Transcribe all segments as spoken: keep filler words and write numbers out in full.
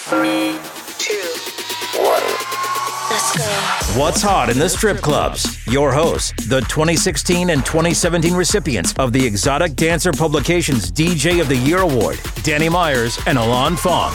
Three, two, one. Let's go. What's hot in the strip clubs? Your hosts, the twenty sixteen and twenty seventeen recipients of the Exotic Dancer Publications D J of the Year Award, Danny Myers and Alon Fong.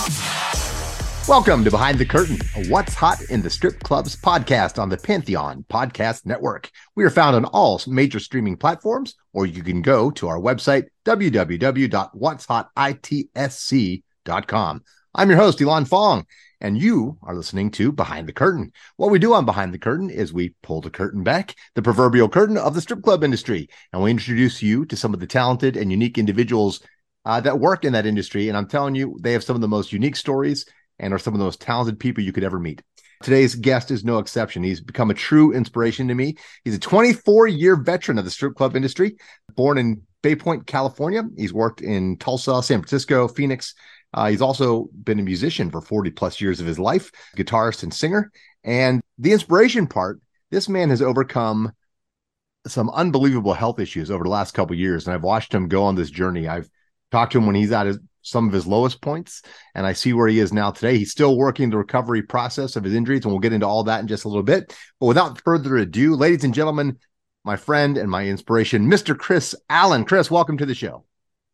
Welcome to Behind the Curtain, a What's Hot in the Strip Clubs podcast on the Pantheon Podcast Network. We are found on all major streaming platforms, or you can go to our website, w w w dot whats hot i t s c dot com. I'm your host, Alon Fong, and you are listening to Behind the Curtain. What we do on Behind the Curtain is we pull the curtain back, the proverbial curtain of the strip club industry, and we introduce you to some of the talented and unique individuals uh, that work in that industry. And I'm telling you, they have some of the most unique stories and are some of the most talented people you could ever meet. Today's guest is no exception. He's become a true inspiration to me. He's a twenty-four-year veteran of the strip club industry, born in Bay Point, California. He's worked in Tulsa, San Francisco, Phoenix. Uh, he's also been a musician for forty plus years of his life, guitarist and singer. And the inspiration part, this man has overcome some unbelievable health issues over the last couple of years. And I've watched him go on this journey. I've talked to him when he's at his some of his lowest points, and I see where he is now today. He's still working the recovery process of his injuries, and we'll get into all that in just a little bit. But without further ado, ladies and gentlemen, my friend and my inspiration, Mister Chris Allen. Chris, welcome to the show.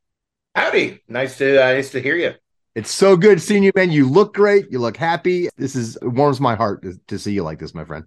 Howdy. Nice to uh, nice to hear you. It's so good seeing you, man. You look great. You look happy. This is it warms my heart to, to see you like this, my friend.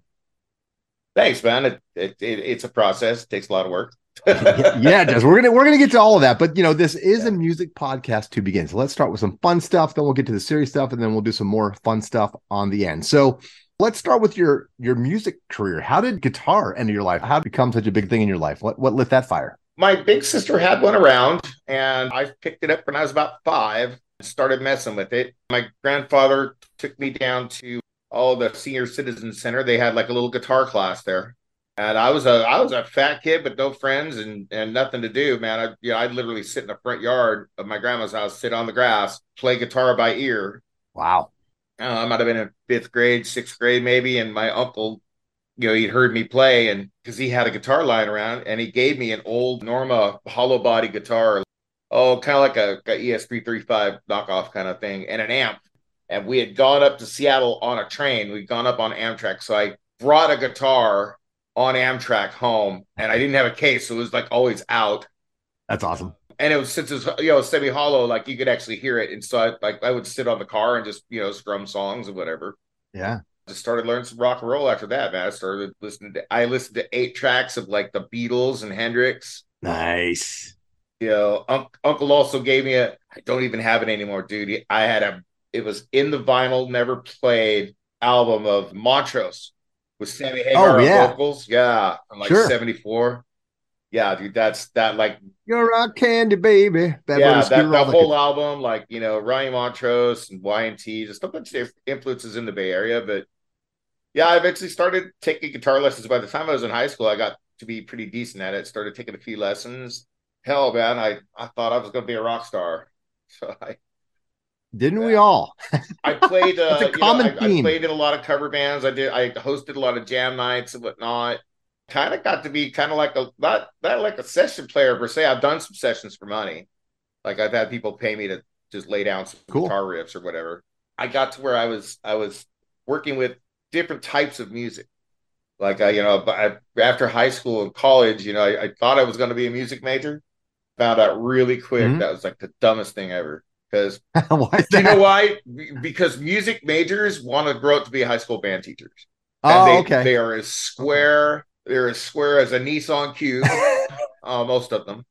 Thanks, man. It, it, it it's a process. It takes a lot of work. yeah, yeah, it does. We're gonna we're gonna get to all of that, but you know, this is yeah. a music podcast to begin. So let's start with some fun stuff. Then we'll get to the serious stuff, and then we'll do some more fun stuff on the end. So let's start with your your music career. How did guitar enter your life? How did it become such a big thing in your life? What what lit that fire? My big sister had one around, and I picked it up when I was about five. Started messing with it. My grandfather took me down to all the senior citizen center. They had like a little guitar class there. And I was a I was a fat kid with no friends and, and nothing to do, man. I you know, I'd literally sit in the front yard of my grandma's house, sit on the grass, play guitar by ear. Wow. Uh, I might have been in fifth grade, sixth grade maybe, and my uncle, you know, he'd heard me play, and because he had a guitar lying around, and he gave me an old Norma hollow body guitar, oh, kind of like a, a E S three thirty-five knockoff kind of thing, and an amp. And we had gone up to Seattle on a train. We'd gone up on Amtrak, so I brought a guitar on Amtrak home, and I didn't have a case, so it was like always out. That's awesome. And it was, since it was, you know, semi hollow, like you could actually hear it. And so I like I would sit on the car and just, you know, strum songs and whatever. Yeah. Just started learning some rock and roll after that, man. I started listening to I listened to eight tracks of like the Beatles and Hendrix. Nice. You know, un- Uncle also gave me a I don't even have it anymore, dude. I had a it was in the vinyl, never played album of Montrose. With Sammy Hagar oh, yeah. on vocals, yeah, I'm like sure. seventy-four. Yeah, dude, that's that like you're a candy baby. That yeah, that, that whole like album, like you know, Ronnie Montrose and Y and T, just a bunch of influences in the Bay Area. But yeah, I eventually started taking guitar lessons. By the time I was in high school, I got to be pretty decent at it. Started taking a few lessons. Hell, man, I I thought I was going to be a rock star. So I. Didn't we all? I played. Uh, it's a common you know, I, theme. I played in a lot of cover bands. I did. I hosted a lot of jam nights and whatnot. Kind of got to be kind of like a not not like a session player per se. I've done some sessions for money. Like I've had people pay me to just lay down some cool. guitar riffs or whatever. I got to where I was I was working with different types of music. Like I, you know, I, after high school and college, you know, I, I thought I was going to be a music major. Found out really quick mm-hmm. that was like the dumbest thing ever. Because you know why? Because music majors want to grow up to be high school band teachers. Oh, and they, okay. They are as square. They're as square as a Nissan Cube. uh, most of them,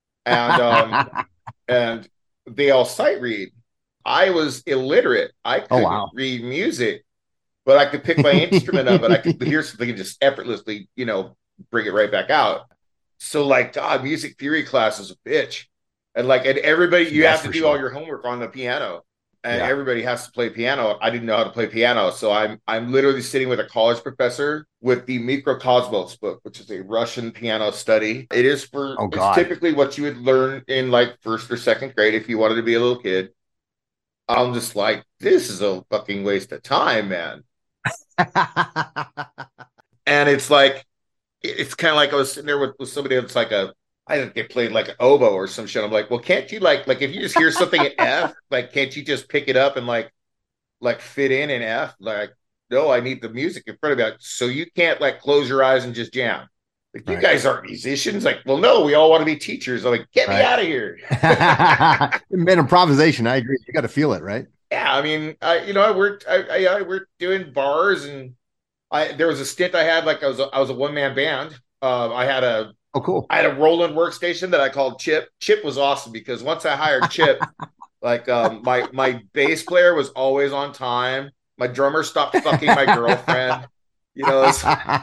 and um, and they all sight read. I was illiterate. I couldn't oh, wow. read music, but I could pick my instrument up, and I could hear something and just effortlessly, you know, bring it right back out. So, like, God, music theory class is a bitch. And like, and everybody, you That's have to do sure. all your homework on the piano, and yeah. everybody has to play piano. I didn't know how to play piano, so I'm I'm literally sitting with a college professor with the Mikrokosmos book, which is a Russian piano study. It is for oh, it's God. typically what you would learn in like first or second grade if you wanted to be a little kid. I'm just like, this is a fucking waste of time, man. And it's like, it's kind of like I was sitting there with, with somebody that's like a I think they played like an oboe or some shit. I'm like, well, can't you like, like if you just hear something at F, like, can't you just pick it up and like like fit in and F. Like, no, I need the music in front of me. So you can't like close your eyes and just jam. Like, you right. guys aren't musicians. Like, well, no, we all want to be teachers. I'm like, get right. me out of here. Man, improvisation. I agree. You got to feel it, right? Yeah, I mean, I you know, I worked, I, I, I worked doing bars, and I there was a stint I had, like I was a, I was a one man band. Uh, I had a oh cool. I had a Roland workstation that I called Chip. Chip was awesome because once I hired Chip, like um, my my bass player was always on time. My drummer stopped fucking my girlfriend. You know, was,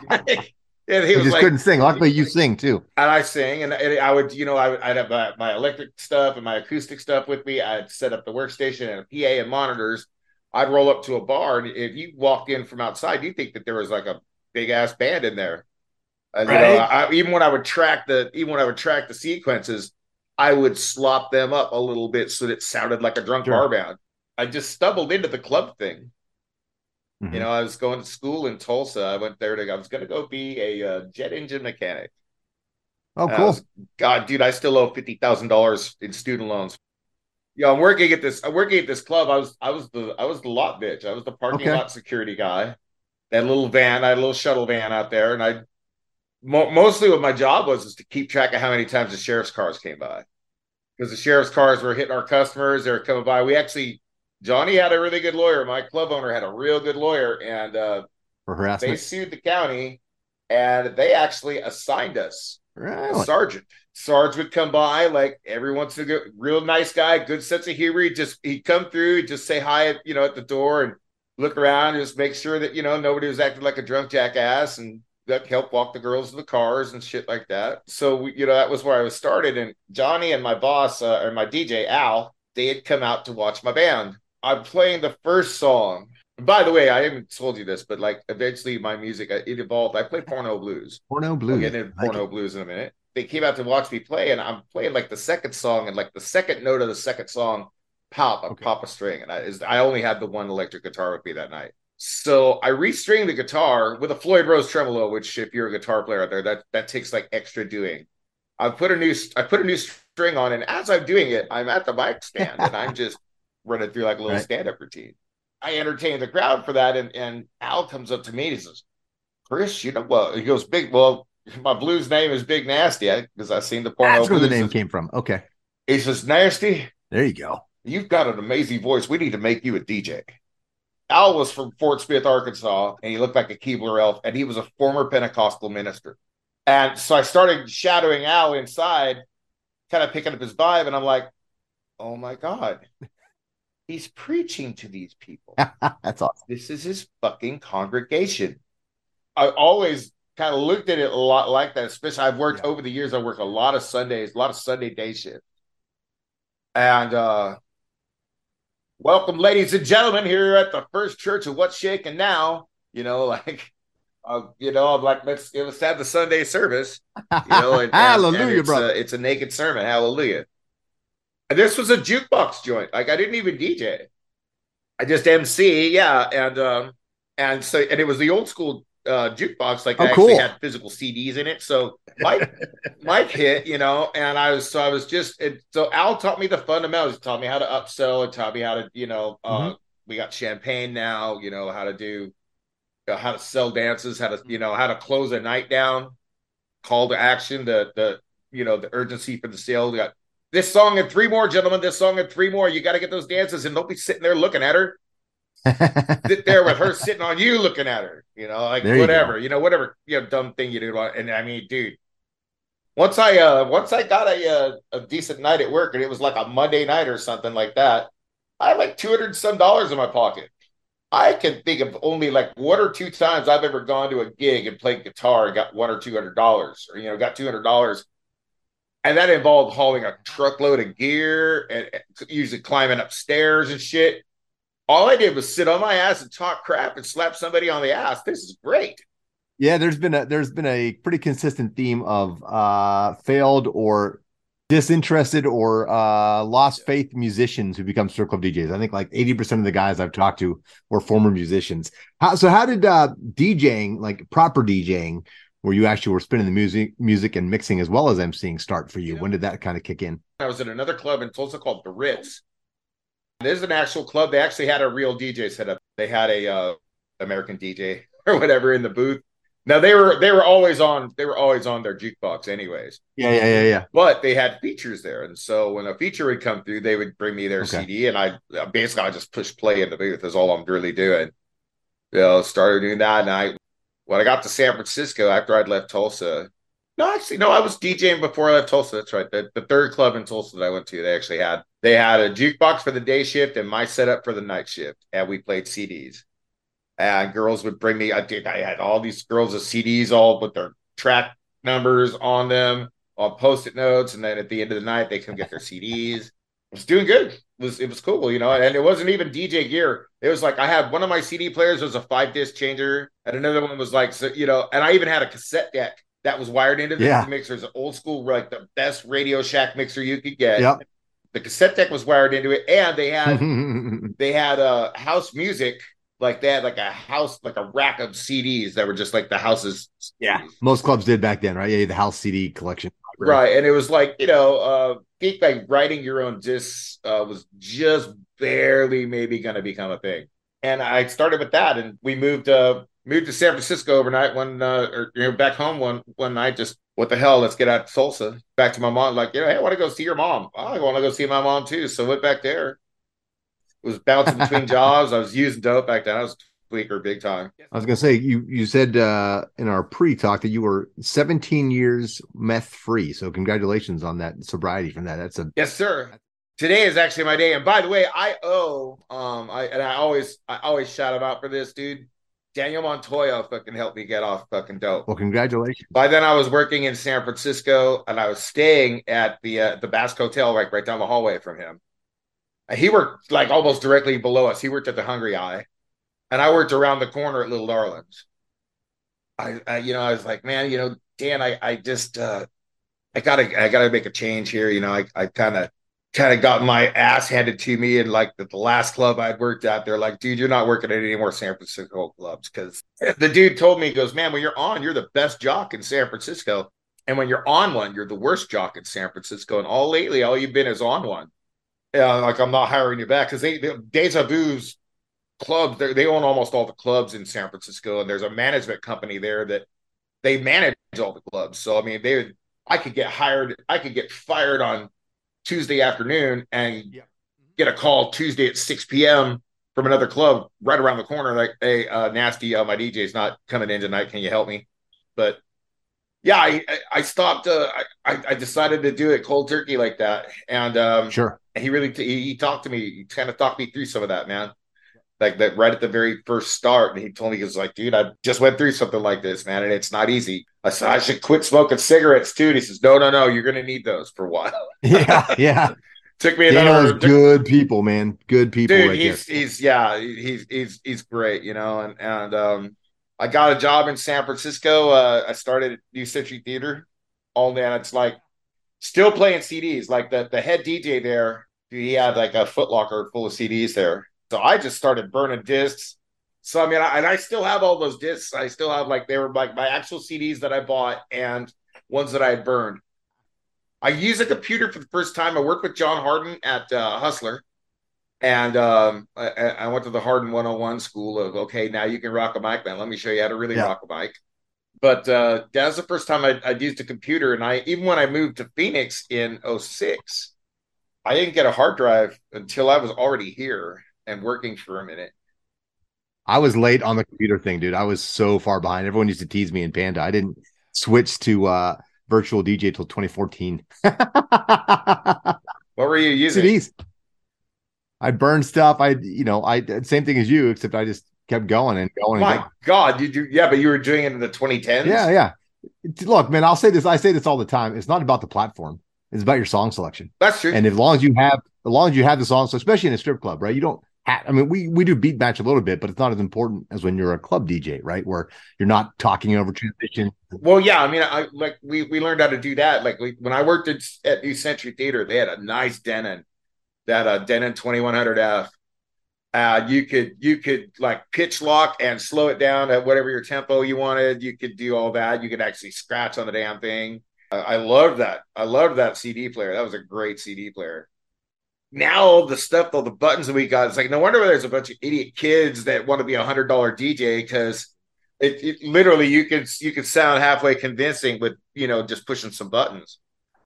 and he you was just like, couldn't sing. Luckily, you sing too. And I sing, and, and I would, you know, I would, I'd have my, my electric stuff and my acoustic stuff with me. I'd set up the workstation and a P A and monitors. I'd roll up to a bar, and if you walk in from outside, you think that there was like a big ass band in there. And, right. You know, I, even when I would track the, even when I would track the sequences, I would slop them up a little bit so that it sounded like a drunk sure. bar band. I just stumbled into the club thing. Mm-hmm. You know, I was going to school in Tulsa. I went there to, I was going to go be a uh, jet engine mechanic. Oh, cool. Was, God, dude, I still owe fifty thousand dollars in student loans. Yeah, I'm working at this, I'm working at this club. I was, I was the, I was the lot bitch. I was the parking okay. lot security guy. That little van, I had a little shuttle van out there. And I, mo- mostly what my job was is to keep track of how many times the sheriff's cars came by. Because the sheriff's cars were hitting our customers. They were coming by. We actually, Johnny had a really good lawyer. My club owner had a real good lawyer, and uh, for harassment. They sued the county, and they actually assigned us really? a sergeant. Sarge would come by like every once in a while, real nice guy, good sense of humor. He'd just he'd come through, he'd just say hi, you know, at the door and look around, and just make sure that you know nobody was acting like a drunk jackass, and that help walk the girls to the cars and shit like that. So we, you know, that was where I was started. And Johnny and my boss uh, or my D J Al, they had come out to watch my band. I'm playing the first song. By the way, I haven't told you this, but like eventually my music, it evolved. I play porno blues. Porno blues. I'll get into porno like blues in a minute. They came out to watch me play, and I'm playing like the second song, and like the second note of the second song, pop, I okay. pop a string. And I, is, I only had the one electric guitar with me that night. So I restring the guitar with a Floyd Rose tremolo, which if you're a guitar player out there, that, that takes like extra doing. I put a new, I put a new string on, and as I'm doing it, I'm at the mic stand, and I'm just running through like a little right. stand-up routine. I entertain the crowd for that, and, and Al comes up to me and he says, Chris, you know, well, he goes, big, well, my blues name is Big Nasty, because I've seen the porno. That's where blues. the name came from. Okay. He says, Nasty. There you go. You've got an amazing voice. We need to make you a D J. Al was from Fort Smith, Arkansas, and he looked like a Keebler elf, and he was a former Pentecostal minister. And so I started shadowing Al inside, kind of picking up his vibe, and I'm like, oh my God. He's preaching to these people. That's awesome. This is his fucking congregation. I always kind of looked at it a lot like that, especially I've worked yeah. over the years. I work a lot of Sundays, a lot of Sunday day shift. And uh, welcome, ladies and gentlemen, here at the First Church of What's Shaking Now. You know, like, uh, you know, I'm like, let's, let's have the Sunday service. You know, and, hallelujah, and it's, brother. A, it's a naked sermon. Hallelujah. This was a jukebox joint. Like I didn't even D J. I just M C, yeah, and um, and so and it was the old school uh, jukebox. Like oh, I actually cool. had physical C Ds in it. So Mike, Mike hit, you know, and I was so I was just it, so Al taught me the fundamentals. He taught me how to upsell. It taught me how to, you know, uh, mm-hmm. we got champagne now. You know how to do, you know, how to sell dances, how to you know how to close a night down. Call to action, the the you know the urgency for the sale. We got. This song and three more, gentlemen. This song and three more. You got to get those dances, and don't be sitting there looking at her. Sit there with her sitting on you, looking at her. You know, like there whatever, you, you know, whatever, you know, dumb thing you do. And I mean, dude, once I uh, once I got a uh, a decent night at work, and it was like a Monday night or something like that, I had like two hundred some dollars in my pocket. I can think of only like one or two times I've ever gone to a gig and played guitar and got one or two hundred dollars, or you know, got two hundred dollars. And that involved hauling a truckload of gear and usually climbing upstairs and shit. All I did was sit on my ass and talk crap and slap somebody on the ass. This is great. Yeah, there's been a there's been a pretty consistent theme of uh, failed or disinterested or uh, lost faith musicians who become strip club D Js. I think like eighty percent of the guys I've talked to were former musicians. How, so how did uh, DJing, like proper DJing, where you actually were spinning the music, music and mixing as well as emceeing start for you? you know, when did that kind of kick in? I was at another club in Tulsa called the Ritz. This is an actual club. They actually had a real D J set up. They had a uh, American D J or whatever in the booth. Now they were they were always on they were always on their jukebox anyways. Yeah, yeah, yeah, yeah. But they had features there, and so when a feature would come through, they would bring me their Okay. C D, and I basically I just push play in the booth. Is all I'm really doing. You know, started doing that, and I when I got to San Francisco after I'd left Tulsa. No, actually, no, I was DJing before I left Tulsa. That's right. The, the third club in Tulsa that I went to, they actually had they had a jukebox for the day shift and my setup for the night shift, and we played C Ds. And girls would bring me. I did. I had all these girls with C Ds, all with their track numbers on them, on post-it notes, and then at the end of the night, they come get their C Ds. It was doing good. It was it was cool, you know. And it wasn't even D J gear. It was like I had one of my C D players was a five disc changer, and another one was like, so, you know, and I even had a cassette deck that was wired into the Yeah. mixers, old school, like the best Radio Shack mixer you could get. Yep. The cassette deck was wired into it, and they had they had uh, house music. Like they had like a house, like a rack of C Ds that were just like the house's. Yeah, most clubs did back then, right? Yeah, the house C D collection. Right, and it was like, you know, uh, think like writing your own discs uh, was just barely maybe going to become a thing. And I started with that, and we moved uh, moved to San Francisco overnight. One uh, or you know, back home one one night. Just what the hell? Let's get out to Tulsa. Back to my mom. Like, you know, hey, I want to go see your mom. Oh, I want to go see my mom too. So went back there. Was bouncing between jobs. I was using dope back then. I was tweaker big time. I was gonna say you you said uh, in our pre-talk that you were seventeen years meth free. So congratulations on that sobriety from that. That's a yes, sir. Today is actually my day. And by the way, I owe um I and I always I always shout him out for this, dude. Daniel Montoya fucking helped me get off fucking dope. Well, congratulations. By then I was working in San Francisco and I was staying at the uh, the Basque Hotel right right down the hallway from him. He worked like almost directly below us. He worked at the Hungry Eye, and I worked around the corner at Little Darlings. I, I you know, I was like, man, you know, Dan, I, I just, uh, I gotta, I gotta make a change here. You know, I, I kind of, kind of got my ass handed to me, and like the, the last club I'd worked at, they're like, dude, you're not working at any more San Francisco clubs, because the dude told me, he goes, man, when you're on, you're the best jock in San Francisco, and when you're on one, you're the worst jock in San Francisco, and all lately, all you've been is on one. Yeah, like I'm not hiring you back because they, they Deja Vu's clubs, they own almost all the clubs in San Francisco, and there's a management company there that they manage all the clubs. So I mean, they I could get hired, I could get fired on Tuesday afternoon and yeah. get a call Tuesday at six p.m. from another club right around the corner, like, hey, uh, Nasty, uh, my D J's not coming in tonight. Can you help me? But yeah, I I stopped. Uh, I I decided to do it cold turkey like that, and um, sure. He really t- he talked to me. He kind of talked me through some of that, man. Like that right at the very first start, and he told me, he was like, "Dude, I just went through something like this, man, and it's not easy." I said, "I should quit smoking cigarettes too." And he says, "No, no, no, you're going to need those for a while." Yeah, yeah. Took me another. Good people, man. Good people. Dude, right he's there. he's yeah, he's he's he's great, you know, and and um. I got a job in San Francisco. Uh, I started at New Century Theater. All and it's like still playing C Ds. Like the, the head D J there, he had like a Foot Locker full of C Ds there. So I just started burning discs. So I mean, I, and I still have all those discs. I still have like they were like my actual C Ds that I bought and ones that I had burned. I used a computer for the first time. I worked with John Harden at uh, Hustler. And um, I, I went to the Harden one oh one school of, okay, now you can rock a mic, man. Let me show you how to really yeah. rock a mic. But uh, that was the first time I'd, I'd used a computer. And I even when I moved to Phoenix in oh six, I didn't get a hard drive until I was already here and working for a minute. I was late on the computer thing, dude. I was so far behind. Everyone used to tease me in Panda. I didn't switch to uh, virtual D J till twenty fourteen. What were you using? C Ds. I burned stuff. I, you know, I same thing as you, except I just kept going and going. My and going. God, you do, yeah, but you were doing it in the twenty tens. Yeah, yeah. Look, man, I'll say this. I say this all the time. It's not about the platform. It's about your song selection. That's true. And as long as you have, as long as you have the songs, so especially in a strip club, right? You don't have. I mean, we we do beat match a little bit, but it's not as important as when you're a club D J, right? Where you're not talking over transition. Well, yeah, I mean, I like we we learned how to do that. Like we, when I worked at, at New Century Theater, they had a nice Denon, that uh, Denon twenty-one hundred F. Uh, you could you could like pitch lock and slow it down at whatever your tempo you wanted. You could do all that. You could actually scratch on the damn thing. I, I loved that. I loved that C D player. That was a great C D player. now the stuff, all the buttons that we got, it's like, no wonder there's a bunch of idiot kids that want to be a hundred dollar D J, because it, it literally you can you can sound halfway convincing with, you know, just pushing some buttons.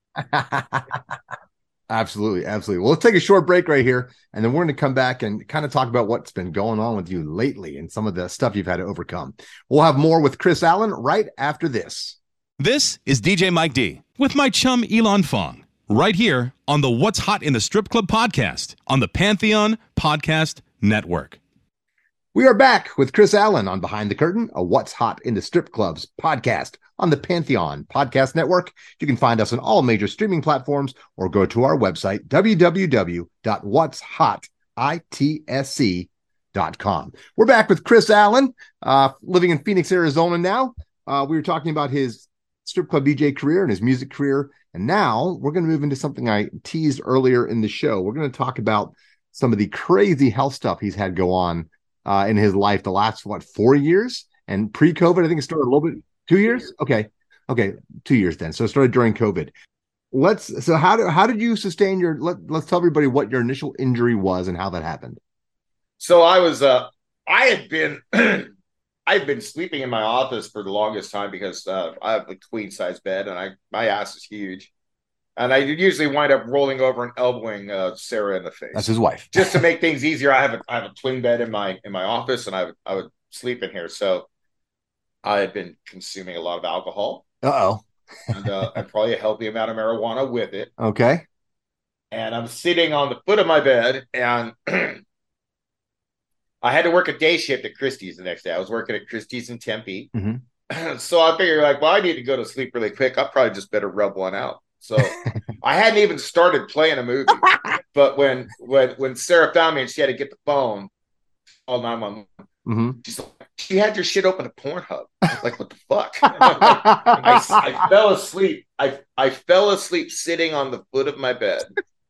Absolutely, absolutely. Well, let's take a short break right here, and then we're going to come back and kind of talk about what's been going on with you lately and some of the stuff you've had to overcome. We'll have more with Chris Allen right after this. This is D J Mike D with my chum Elon Fong, right here on the What's Hot in the Strip Club podcast on the Pantheon Podcast Network. We are back with Chris Allen on Behind the Curtain, a What's Hot in the Strip Clubs podcast on the Pantheon Podcast Network. You can find us on all major streaming platforms or go to our website, w w w dot whats hot itsc dot com. We're back with Chris Allen, uh, living in Phoenix, Arizona now. Uh, we were talking about his strip club D J career and his music career. And now we're going to move into something I teased earlier in the show. We're going to talk about some of the crazy health stuff he's had go on uh, in his life the last, what, four years? And pre-COVID, I think it started a little bit, two years? Okay. Okay. Two years then. So it started during COVID. Let's, so how, do, how did you sustain your, let, let's tell everybody what your initial injury was and how that happened. So I was, uh, I had been, I've been sleeping in my office for the longest time because uh, I have a queen size bed and I, my ass is huge. And I usually wind up rolling over and elbowing uh, Sarah in the face. That's his wife. Just to make things easier. I have a, I have a twin bed in my, in my office, and I would, I would sleep in here. So I had been consuming a lot of alcohol. Uh-oh. and, uh, and probably a healthy amount of marijuana with it. Okay. And I'm sitting on the foot of my bed, and I had to work a day shift at Christie's the next day. I was working at Christie's in Tempe. Mm-hmm. So I figured, like, well, I need to go to sleep really quick. I probably just better rub one out. So I hadn't even started playing a movie. But when when when Sarah found me and she had to get the phone, call nine one one, mm-hmm. she's like, she had your shit open to Pornhub. I was like, what the fuck? I, I fell asleep. I, I fell asleep sitting on the foot of my bed.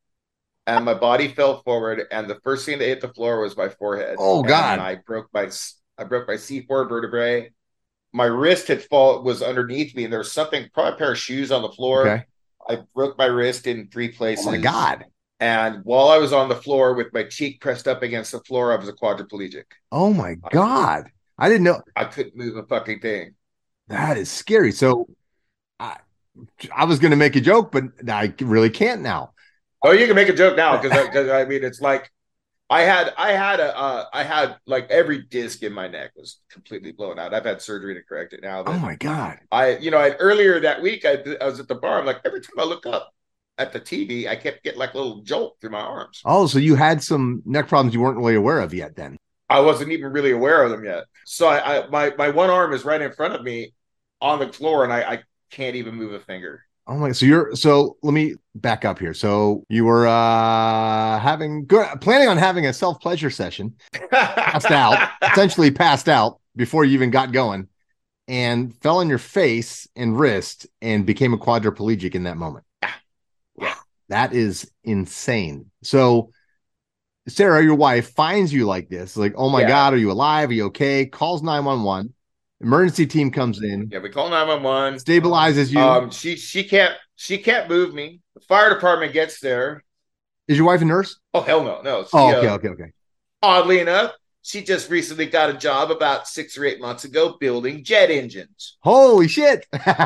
And my body fell forward, and the first thing that hit the floor was my forehead. Oh God! And I broke my I broke my C four vertebrae. My wrist had fall was underneath me, and there was something, probably a pair of shoes on the floor. Okay. I broke my wrist in three places. Oh my God! And while I was on the floor with my cheek pressed up against the floor, I was a quadriplegic. Oh my God! I didn't know. I couldn't move a fucking thing. That is scary. So, I I was going to make a joke, but I really can't now. Oh, you can make a joke now because I, I mean it's like I had I had a uh, I had like every disc in my neck was completely blown out. I've had surgery to correct it now. Oh my God! I you know I, earlier that week I, I was at the bar. I'm like, every time I look up at the T V, I kept getting like a little jolt through my arms. Oh, so you had some neck problems you weren't really aware of yet then? I wasn't even really aware of them yet. So I, I my my one arm is right in front of me on the floor, and I, I can't even move a finger. Oh my! So you're so. Let me back up here. So you were uh, having good, planning on having a self pleasure session, passed out, essentially passed out before you even got going, and fell on your face and wrist and became a quadriplegic in that moment. Yeah, that is insane. So Sarah, your wife, finds you like this, like, oh my yeah. God, are you alive? Are you okay? Calls nine one one. Emergency team comes in. Yeah, we call nine one one. Stabilizes you. Um, she she can't she can't move me. The fire department gets there. Is your wife a nurse? Oh hell no, no. She, oh okay, uh, okay, okay. Oddly enough, she just recently got a job about six or eight months ago building jet engines. Holy shit!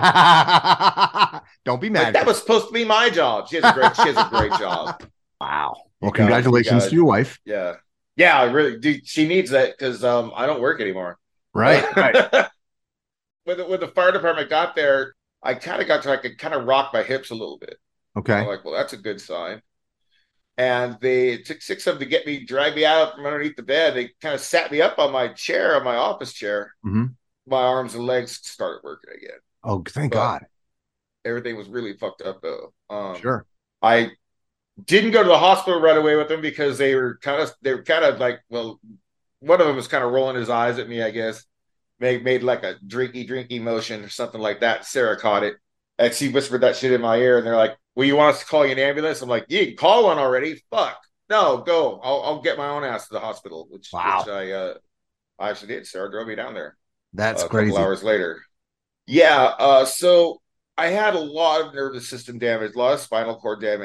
Don't be mad. Like, that was supposed to be my job. She has a great she has a great job. Wow. Well, you congratulations to your wife. Yeah, yeah. I really do. She needs that because um I don't work anymore. Right. right. when, the, when the fire department got there, I kind of got to, I could kind of rock my hips a little bit. Okay. I'm like, well, that's a good sign. And they it took six of them to get me, drag me out from underneath the bed. They kind of sat me up on my chair, on my office chair. Mm-hmm. My arms and legs started working again. Oh, thank but God. Everything was really fucked up, though. Um, sure. I didn't go to the hospital right away with them because they were kind of, they were kind of like, well, one of them was kind of rolling his eyes at me, I guess. Made, made like a drinky, drinky motion or something like that. Sarah caught it. And she whispered that shit in my ear. And they're like, well, you want us to call you an ambulance? I'm like, you can call one already. Fuck. No, go. I'll, I'll get my own ass to the hospital, which, wow. which I, uh, I actually did. Sarah drove me down there. That's uh, a crazy. couple hours later. Yeah. Uh, so I had a lot of nervous system damage, a lot of spinal cord damage.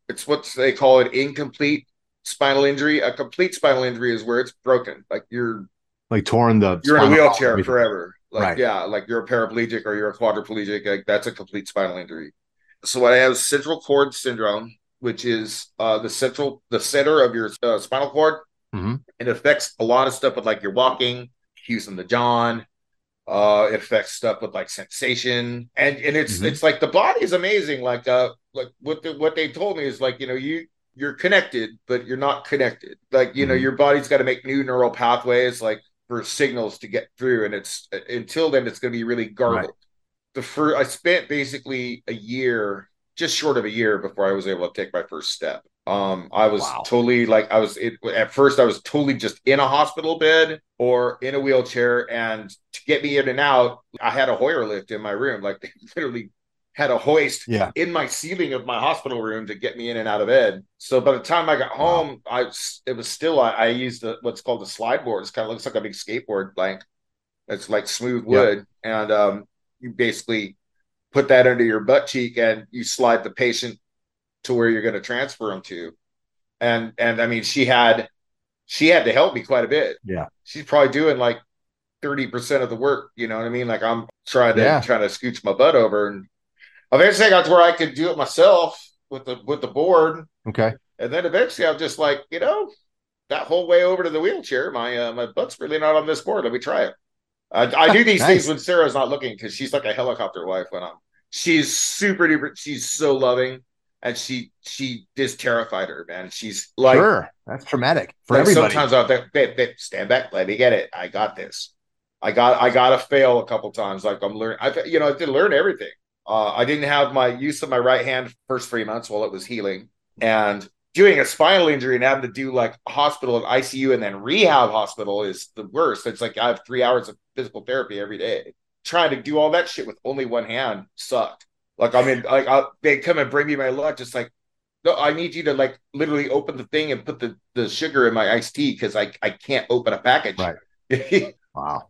It's what they call an incomplete spinal injury. A complete spinal injury is where it's broken. Like you're like torn the you're in a wheelchair forever. Like, right. yeah, like you're a paraplegic or you're a quadriplegic. Like that's a complete spinal injury. So I have central cord syndrome, which is uh, the central, the center of your uh, spinal cord. Mm-hmm. It affects a lot of stuff with like your walking, using the John. Uh, it affects stuff with like sensation, and and it's mm-hmm. it's like the body is amazing. Like uh, like what the, what they told me is like you know you you're connected, but you're not connected. Like you mm-hmm. know your body's got to make new neural pathways like for signals to get through, and it's until then it's going to be really garbled. Right. The first I spent basically a year, just short of a year, before I was able to take my first step. Um, I was wow. totally like I was it, at first I was totally just in a hospital bed or in a wheelchair, and to get me in and out, I had a Hoyer lift in my room. Like they literally had a hoist yeah. in my ceiling of my hospital room to get me in and out of bed. So by the time I got home, wow. I it was still I, I used the, what's called a slide board. It kind of looks like a big skateboard blank. It's like smooth wood, yep. and um, you basically put that under your butt cheek and you slide the patient to where you're going to transfer them to. And, and I mean, she had, she had to help me quite a bit. Yeah. She's probably doing like thirty percent of the work. You know what I mean? Like I'm trying to, yeah. trying to scooch my butt over, and eventually I got to where I could do it myself with the, with the board. Okay. And then eventually I'm just like, you know, that whole way over to the wheelchair, my, uh, my butt's really not on this board. Let me try it. I, I do these nice. things when Sarah's not looking, because she's like a helicopter wife when I'm, she's super duper, she's so loving. And she she is terrified her, man. She's like, sure, that's traumatic for like everybody. Sometimes I'll think, babe, babe, stand back, let me get it. I got this. I got I got to fail a couple times. Like I'm learning. I you know I did learn everything. Uh, I didn't have my use of my right hand first three months while it was healing, and doing a spinal injury and having to do like hospital and I C U and then rehab hospital is the worst. It's like I have three hours of physical therapy every day. Trying to do all that shit with only one hand sucked. Like, I mean, like I'll, they come and bring me my lunch. It's like, no, I need you to like literally open the thing and put the, the sugar in my iced tea because I, I can't open a package. Right. Wow.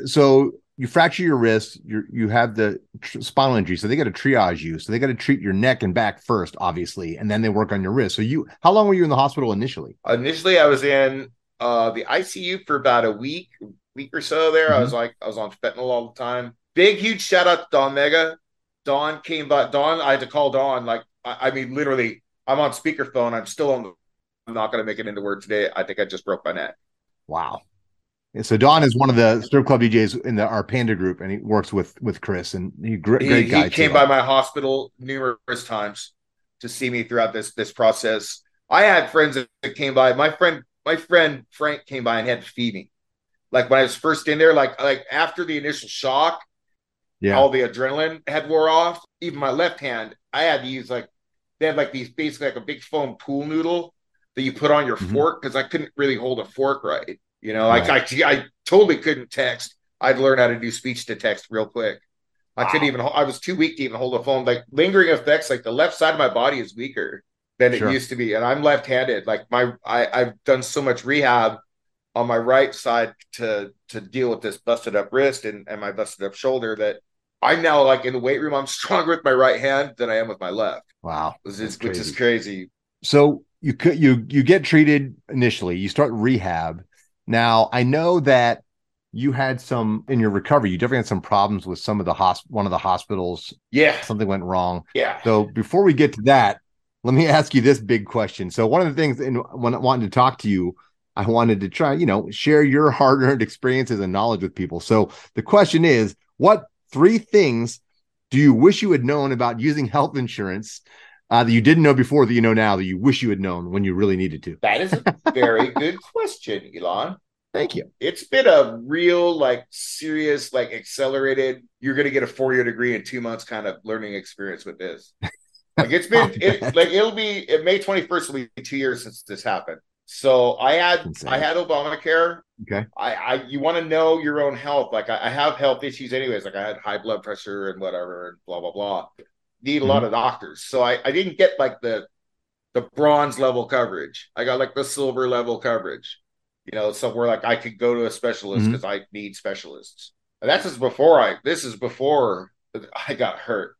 So you fracture your wrist, you you have the tr- spinal injury. So they got to triage you. So they got to treat your neck and back first, obviously, and then they work on your wrist. So you, how long were you in the hospital initially? Initially, I was in uh, the I C U for about a week, week or so there. Mm-hmm. I was like, I was on fentanyl all the time. Big, huge shout out to Don Mega. Dawn came by. Dawn, I had to call Dawn. Like, I, I mean, literally, I'm on speakerphone. I'm still on the. I'm not going to make it into word today. I think I just broke my neck. Wow. And so Dawn is one of the strip club D Js in the our Panda group, and he works with with Chris. And he great, he, great guy. He came too. by my hospital numerous times to see me throughout this this process. I had friends that came by. My friend, my friend Frank came by and had to feed me. Like when I was first in there, like like after the initial shock. Yeah, all the adrenaline had wore off. Even my left hand, I had to use like they had like these basically like a big foam pool noodle that you put on your mm-hmm. fork because I couldn't really hold a fork right. You know, right. like I, I totally couldn't text. I'd learn how to do speech to text real quick. I wow. couldn't even. I was too weak to even hold a phone. Like lingering effects, like the left side of my body is weaker than sure. it used to be, and I'm left-handed. Like my, I, I've done so much rehab on my right side to to deal with this busted up wrist and, and my busted up shoulder that. I'm now like in the weight room. I'm stronger with my right hand than I am with my left. Wow, which is, which is crazy. So you could you you get treated initially. You start rehab. Now I know that you had some in your recovery. You definitely had some problems with some of the hosp- one of the hospitals. Yeah, something went wrong. Yeah. So before we get to that, let me ask you this big question. So one of the things in when I wanted to talk to you, I wanted to try, you know, share your hard-earned experiences and knowledge with people. So the question is, what three things do you wish you had known about using health insurance uh, that you didn't know before that you know now that you wish you had known when you really needed to? That is a very good question, Elon. Thank you. It's been a real, like, serious, like, accelerated, you're going to get a four-year degree in two months kind of learning experience with this. Like, it's been, it, like, it'll be, May twenty-first will be two years since this happened. So I had, I had Obamacare. Okay. I, I, you want to know your own health. Like I, I have health issues anyways. Like I had high blood pressure and whatever and blah, blah, blah. Need a mm-hmm. lot of doctors. So I, I didn't get like the, the bronze level coverage. I got like the silver level coverage, you know, somewhere like I could go to a specialist because mm-hmm. I need specialists. And that's just before I, this is before I got hurt.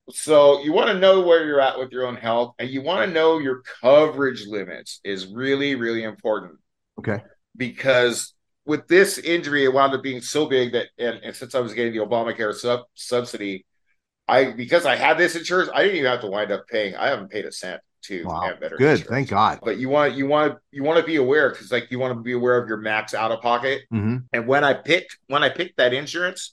So you want to know where you're at with your own health, and you want to know your coverage limits is really, really important. Okay. Because with this injury, it wound up being so big that, and, and since I was getting the Obamacare sub subsidy, I because I had this insurance, I didn't even have to wind up paying. I haven't paid a cent to Wow. have better Good. insurance. Thank God. But you want you want you want to be aware, because like you want to be aware of your max out of pocket. Mm-hmm. And when I picked when I picked that insurance,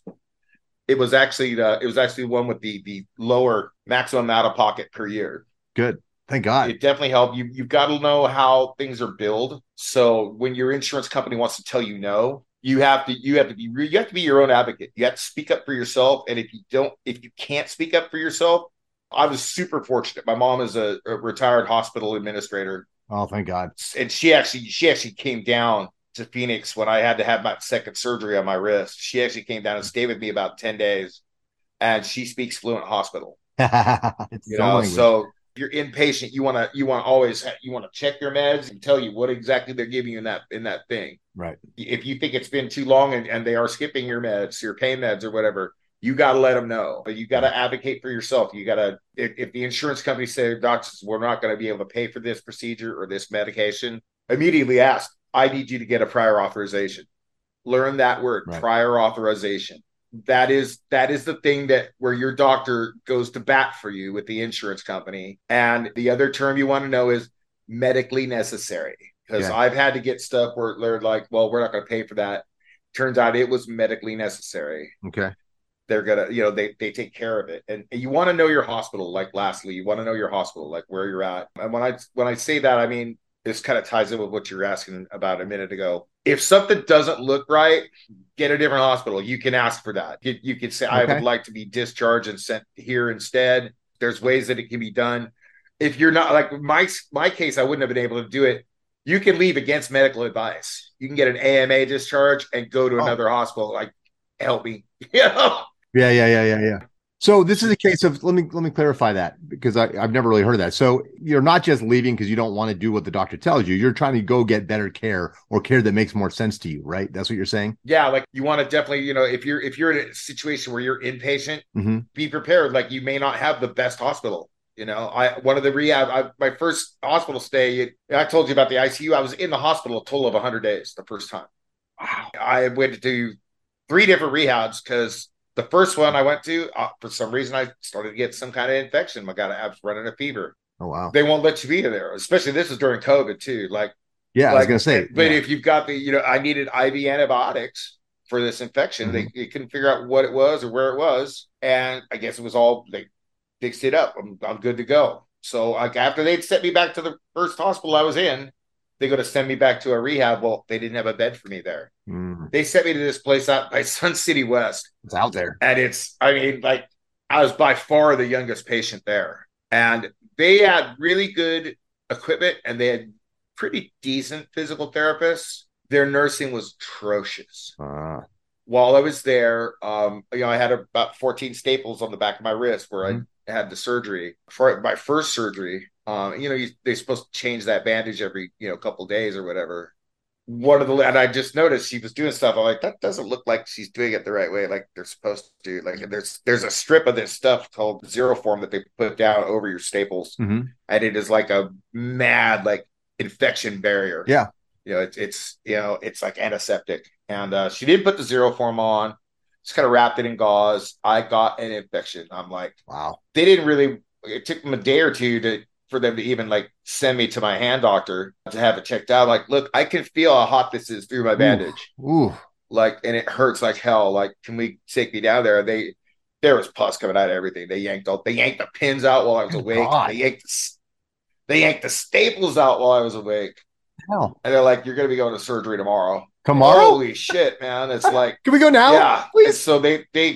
it was actually the it was actually one with the the lower maximum out of pocket per year. Good. Thank God. It definitely helped. You you've got to know how things are billed. So when your insurance company wants to tell you no, you have to you have to be you have to be your own advocate. You have to speak up for yourself. And if you don't, if you can't speak up for yourself, I was super fortunate. My mom is a, a retired hospital administrator. Oh, thank God. And she actually she actually came down to Phoenix when I had to have my second surgery on my wrist. She actually came down and stayed with me about ten days, and she speaks fluent hospital. It's You so know, language. so if you're inpatient, you want to you want to always you want to check your meds and tell you what exactly they're giving you in that in that thing. Right. If you think it's been too long and, and they are skipping your meds, your pain meds or whatever, you got to let them know. But you got to advocate for yourself. You got to if, if the insurance company say, doctors, we're not going to be able to pay for this procedure or this medication, immediately ask, I need you to get a prior authorization. Learn that word, Right. prior authorization. That is that is the thing that where your doctor goes to bat for you with the insurance company. And the other term you want to know is medically necessary. Because Yeah. I've had to get stuff where they're like, well, we're not going to pay for that. Turns out it was medically necessary. Okay. They're gonna, you know, they they take care of it. And, and you want to know your hospital. Like lastly, you want to know your hospital, like where you're at. And when I when I say that, I mean this kind of ties in with what you were asking about a minute ago. If something doesn't look right, get a different hospital. You can ask for that. You, you can say, I Okay. would like to be discharged and sent here instead. There's ways that it can be done. If you're not like my my case, I wouldn't have been able to do it. You can leave against medical advice. You can get an A M A discharge and go to Oh. another hospital. Like, help me. You know? Yeah, yeah, yeah, yeah, yeah. So this is a case of let me let me clarify that because I, I've never really heard of that. So you're not just leaving because you don't want to do what the doctor tells you. You're trying to go get better care or care that makes more sense to you, right? That's what you're saying? Yeah, like you want to definitely, you know, if you're if you're in a situation where you're inpatient, Mm-hmm. be prepared. Like you may not have the best hospital. You know, I one of the rehab, I, my first hospital stay. I told you about the I C U. I was in the hospital a total of one hundred days the first time. Wow. I went to three different rehabs because the first one I went to, uh, for some reason, I started to get some kind of infection. I got I was running a fever. Oh wow. They won't let you be there, especially this is during COVID too. Like, Yeah, I was like, gonna say. but yeah. if you've got the, you know, I needed I V antibiotics for this infection. Mhm. They, they couldn't figure out what it was or where it was, and I guess it was all they fixed it up. I'm, I'm good to go. So like after they'd sent me back to the first hospital I was in, they go to send me back to a rehab. Well, they didn't have a bed for me there. Mm, They sent me to this place out by Sun City West, it's out there. and it's, I mean, like I was by far the youngest patient there, and they had really good equipment, and they had pretty decent physical therapists. Their nursing was atrocious. Uh, While I was there, um, you know, I had about fourteen staples on the back of my wrist where Mhm. I had the surgery. For my first surgery, um, you know, you, they're supposed to change that bandage every, you know, couple days or whatever. One of the, and I just noticed she was doing stuff. I'm like, that doesn't look like she's doing it the right way, like they're supposed to. Like, there's there's a strip of this stuff called Zero Form that they put down over your staples, mhm. and it is like a mad like infection barrier. Yeah. You know, it's it's you know, it's like antiseptic. And uh, she didn't put the Zero Form on. Just kind of wrapped it in gauze. I got an infection. I'm like, Wow. they didn't really. It took them a day or two to for them to even like send me to my hand doctor to have it checked out. Like, look, I can feel how hot this is through my bandage. Ooh. Like, and it hurts like hell. Like, can we take me down there? They there was pus coming out of everything. They yanked all. They yanked the pins out while I was Good awake. God. They yanked. The, they yanked the staples out while I was awake. Hell. And they're like, "You're going to be going to surgery tomorrow." Tomorrow? Holy shit, man! It's like, Can we go now? yeah. And Please. so they they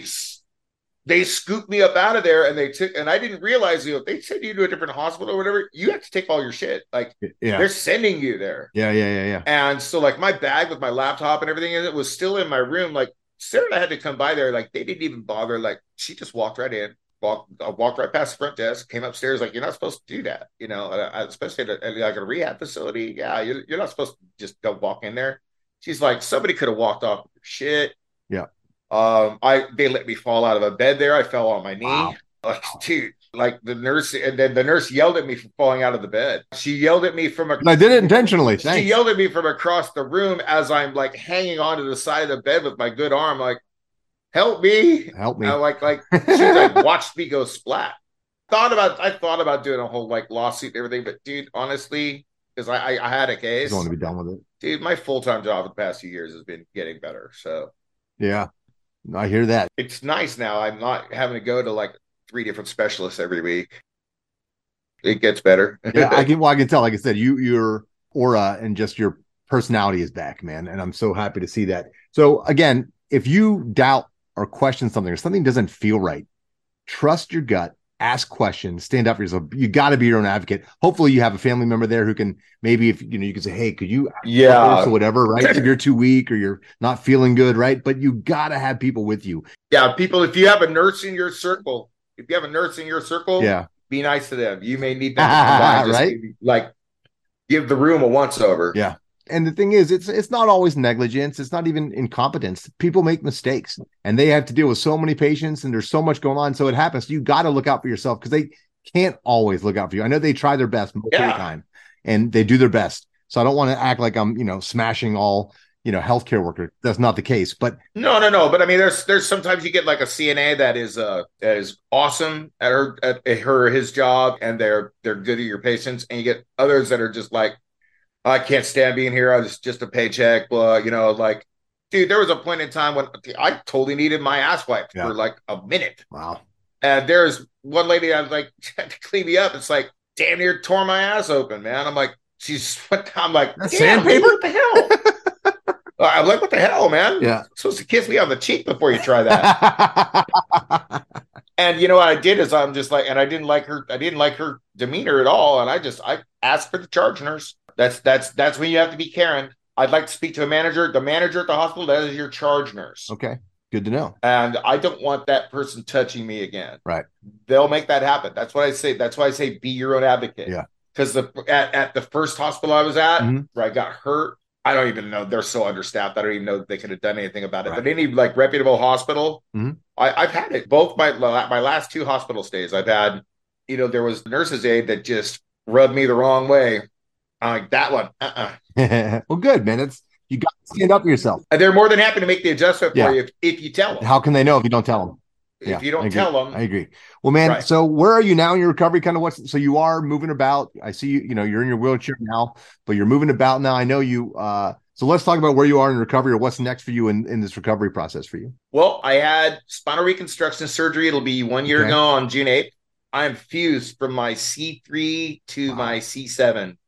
they scooped me up out of there, and they took. And I didn't realize, you know, if they send you to a different hospital or whatever, you have to take all your shit. Like Yeah. they're sending you there. Yeah, yeah, yeah, yeah. And so, like, my bag with my laptop and everything in it was still in my room. Like, Sarah and I had to come by there. Like, they didn't even bother. Like, she just walked right in, walked, I walked right past the front desk, came upstairs. Like, you're not supposed to do that, you know, uh, especially at, a, at like a rehab facility. Yeah, you're, you're not supposed to just go walk in there. She's like, somebody could have walked off with your shit. Yeah. Um, I they let me fall out of a bed there. I fell on my knee. Wow. Like, dude, like the nurse, and then the nurse yelled at me for falling out of the bed. She yelled at me from a. And I did it intentionally. She Thanks. yelled at me from across the room as I'm like hanging onto the side of the bed with my good arm, like, help me. Help me. And like, like she like watched me go splat. Thought about, I thought about doing a whole like lawsuit and everything, but dude, honestly, because I, I, I had a case. I want to be done with it. Dude, my full-time job the past few years has been getting better. So yeah, I hear that. It's nice now. I'm not having to go to like three different specialists every week. It gets better. Yeah, I can. Well, I can tell. Like I said, you your aura and just your personality is back, man, and I'm so happy to see that. So again, if you doubt or question something or something doesn't feel right, trust your gut. Ask questions, stand up for yourself. You got to be your own advocate. Hopefully you have a family member there who can maybe, if you know, you can say, hey, could you, yeah, or whatever, right? If you're too weak or you're not feeling good, right? But you got to have people with you. Yeah. People, if you have a nurse in your circle, if you have a nurse in your circle, yeah, be nice to them. You may need them to come by, just right? maybe, like give the room a once over. Yeah. And the thing is, it's it's not always negligence. It's not even incompetence. People make mistakes and they have to deal with so many patients and there's so much going on. So it happens. You got to look out for yourself because they can't always look out for you. I know they try their best most yeah. of the time and they do their best. So I don't want to act like I'm, you know, smashing all, you know, healthcare workers. That's not the case. But no, no, no. But I mean, there's there's sometimes you get like a C N A that is uh that is awesome at her at her his job and they're they're good at your patients, and you get others that are just like, I can't stand being here. I was just a paycheck, blah, you know, like, dude, there was a point in time when I totally needed my ass wiped yeah. for like a minute. Wow. And there's one lady I was like, had to clean me up. It's like, damn near tore my ass open, man. I'm like, she's, I'm like, sandpaper? What the hell? I'm like, what the hell, man? Yeah. You're supposed to kiss me on the cheek before you try that. And you know what I did is I'm just like, and I didn't like her, I didn't like her demeanor at all. And I just, I asked for the charge nurse. That's that's that's when you have to be Karen. I'd like to speak to a manager. The manager at the hospital, that is your charge nurse. Okay, good to know. And I don't want that person touching me again. Right. They'll make that happen. That's what I say. That's why I say be your own advocate. Yeah. Because the at, at the first hospital I was at, mm-hmm. where I got hurt, I don't even know. They're so understaffed. I don't even know that they could have done anything about it. Right. But any like reputable hospital, mm-hmm. I, I've had it. Both my my last two hospital stays, I've had. You know, there was a nurse's aide that just rubbed me the wrong way. I'm like, that one. Uh-uh. Well, good, man. It's you got to stand up for yourself. And they're more than happy to make the adjustment for yeah. you if, if you tell them. How can they know if you don't tell them? If yeah, you don't tell them. I agree. Well, man, right. So where are you now in your recovery? Kind of what's so you are moving about. I see you, you know, you're in your wheelchair now, but you're moving about now. I know you. Uh, so let's talk about where you are in recovery or what's next for you in, in this recovery process for you. Well, I had spinal reconstruction surgery. It'll be one year okay. ago on June eighth. I'm fused from my C three to wow. my C seven.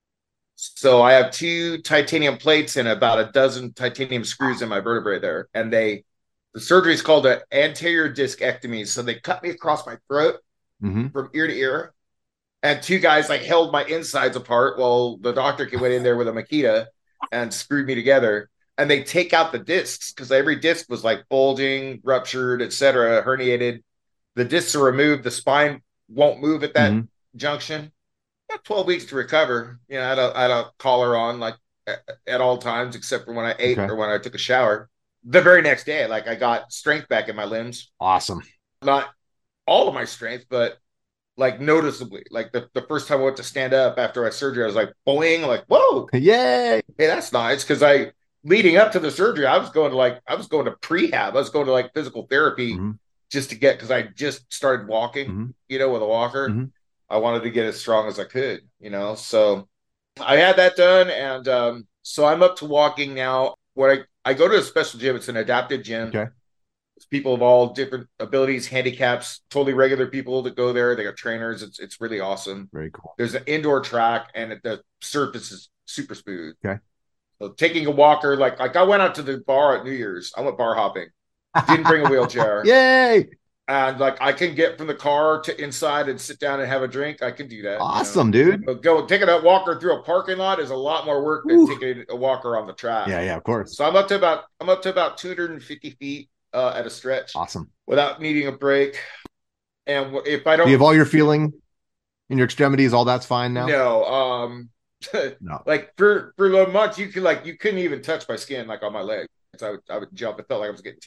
So I have two titanium plates and about a dozen titanium screws in my vertebrae there. And they, the surgery is called an anterior discectomy. So they cut me across my throat mm-hmm. from ear to ear. And two guys like held my insides apart while the doctor went in there with a Makita and screwed me together. And they take out the discs because every disc was like bulging, ruptured, et cetera, herniated. The discs are removed. The spine won't move at that mm-hmm. junction. About twelve weeks to recover. You know, I had a, I had a collar on like at, at all times, except for when I ate okay. or when I took a shower. The very next day, like I got strength back in my limbs. Awesome. Not all of my strength, but like noticeably. Like the, the first time I went to stand up after my surgery, I was like, boing, like, whoa. Yay. Hey, that's nice. Cause I, leading up to the surgery, I was going to like, I was going to prehab. I was going to like physical therapy mm-hmm. just to get, cause I just started walking, mm-hmm. you know, with a walker. Mm-hmm. I wanted to get as strong as I could, you know? So I had that done. And um, so I'm up to walking now. What I, I go to a special gym. It's an adapted gym. Okay. It's people of all different abilities, handicaps, totally regular people that go there. They got trainers. It's it's really awesome. Very cool. There's an indoor track and the surface is super smooth. Okay. So taking a walker, like, like I went out to the bar at New Year's. I went bar hopping. Didn't bring a wheelchair. Yay. And like I can get from the car to inside and sit down and have a drink. I can do that. Awesome, you know? dude. But go taking a walker through a parking lot is a lot more work than Ooh. taking a walker on the track. Yeah, yeah, of course. So I'm up to about I'm up to about two hundred fifty feet uh, at a stretch. Awesome. Without needing a break. And if I don't, do you have all your feeling in your extremities, all that's fine now? No. Um, no. Like for for a month, you could like you couldn't even touch my skin like on my leg. So I would I would jump. It felt like I was getting tased.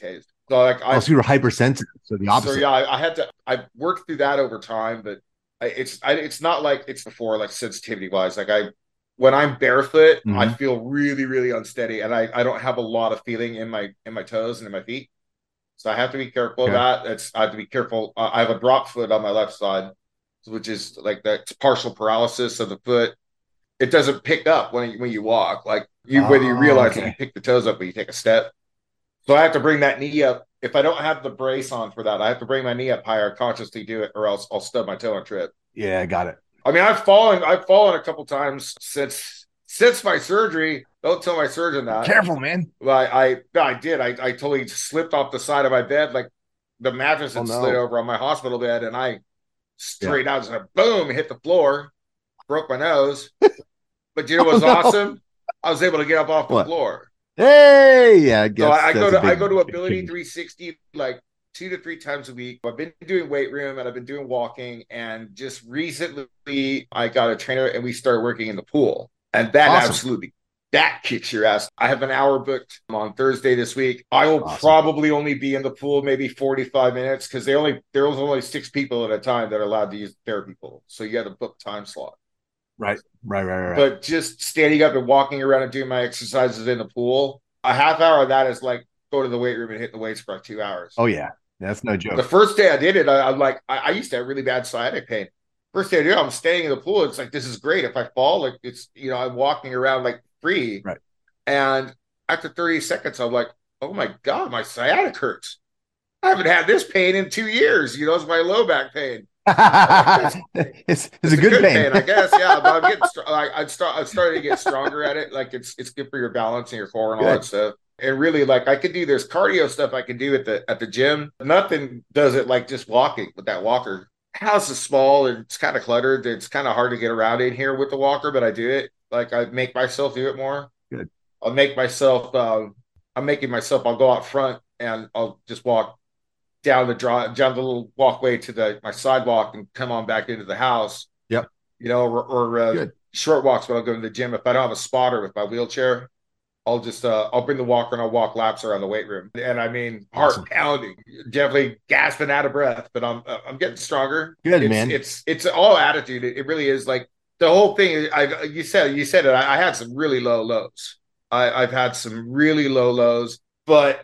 So like I, oh, so you were hypersensitive. So the opposite. So yeah, I, I had to. I worked through that over time, but I, it's I, it's not like it's before, like sensitivity wise. Like I, when I'm barefoot, mm-hmm. I feel really really unsteady, and I I don't have a lot of feeling in my in my toes and in my feet. So I have to be careful okay. of that. It's I have to be careful. Uh, I have a drop foot on my left side, which is like that partial paralysis of the foot. It doesn't pick up when you, when you walk. Like you, oh, whether you realize okay. that you pick the toes up when you take a step. So I have to bring that knee up. If I don't have the brace on for that, I have to bring my knee up higher, consciously do it, or else I'll stub my toe and trip. Yeah, I got it. I mean, I've fallen. I've fallen a couple times since since my surgery. Don't tell my surgeon that. Careful, man. Well, I I, I did. I, I totally slipped off the side of my bed, like the mattress had oh, no. slid over on my hospital bed, and I straight yeah. out and boom, hit the floor, broke my nose. But you know what's oh, no. awesome? I was able to get up off the what? floor. Hey, yeah, I guess so I, I go to big, I go to Ability three sixty like two to three times a week. I've been doing weight room and I've been doing walking, and just recently I got a trainer and we started working in the pool, and that awesome. absolutely that kicks your ass. I have an hour booked on Thursday this week. I will awesome. probably only be in the pool maybe forty-five minutes because they only there's only six people at a time that are allowed to use the therapy pool, so you got to book time slot. Right, right, right, right. But just standing up and walking around and doing my exercises in the pool, a half hour of that is like go to the weight room and hit the weights for like two hours. Oh yeah, that's no joke. The first day I did it, I, I'm like, I, I used to have really bad sciatic pain. First day I did it, I'm staying in the pool. It's like, this is great. If I fall, like it's, you know, I'm walking around like free. Right. And after thirty seconds, I'm like, oh my God, my sciatic hurts. I haven't had this pain in two years. You know, it's my low back pain. it's, it's, it's a good, good pain. pain, I guess. Yeah, but I'm getting. Like, I start. I started to get stronger at it. Like it's it's good for your balance and your core and all good. that stuff. And really, like I could do there's cardio stuff I can do at the at the gym. Nothing does it like just walking with that walker. House is small and it's kind of cluttered. It's kind of hard to get around in here with the walker, but I do it. Like I make myself do it more. Good. I'll make myself. Um, I'm making myself. I'll go out front and I'll just walk down the drive, down the little walkway to the my sidewalk and come on back into the house. Yep. You know, or, or uh, short walks when I'll go to the gym. If I don't have a spotter with my wheelchair, I'll just uh, I'll bring the walker and I'll walk laps around the weight room. And I mean, heart awesome. pounding, definitely gasping out of breath, but I'm I'm getting stronger. Good it's, man. It's it's all attitude. It, it really is. Like the whole thing. I you said you said it. I, I had some really low lows. I, I've had some really low lows, but